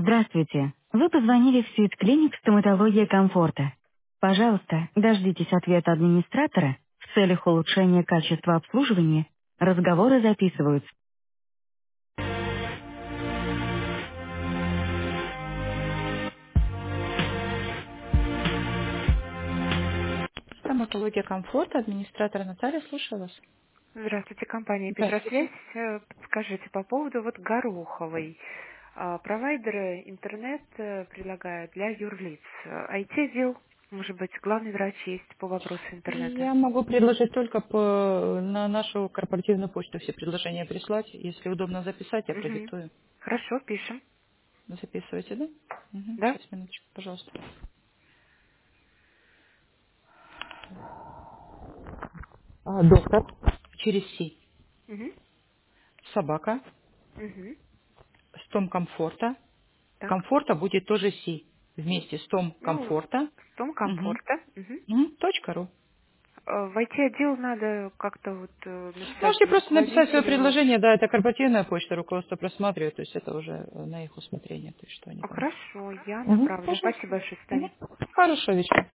Здравствуйте. Вы позвонили в Sweet Clinic стоматология комфорта. Пожалуйста, дождитесь ответа администратора. В целях улучшения качества обслуживания разговоры записываются. Стоматология комфорта, администратор Наталья, слушаю вас. Здравствуйте, компания Здравствуйте. Петросвязь. Подскажите по поводу вот Гороховой. Провайдеры интернет предлагают для юрлиц. IT-отдел, может быть, главный врач есть по вопросу интернета. Я могу предложить только на нашу корпоративную почту все предложения прислать. Если удобно записать, я Мгм. продиктую. Хорошо, пишем. Записывайте, да? Да? Сейчас, минуточку, пожалуйста. Доктор. Через Си. Мгм. Собака. Мгм. С Том комфорта. Так. Комфорта будет тоже Си. Вместе с Том Ну, комфорта. в том Угу. комфорта. Мгм. Точка ру. В IT-отдел надо как-то вот написать Можете просто написать свое руководителю. предложение, да, это корпоративная почта, руководство просматривает, то есть это уже на их усмотрение, то есть что они там. Хорошо, я Угу, направлю. пожалуйста. Спасибо большое, Угу. Таня. Хорошего вечера.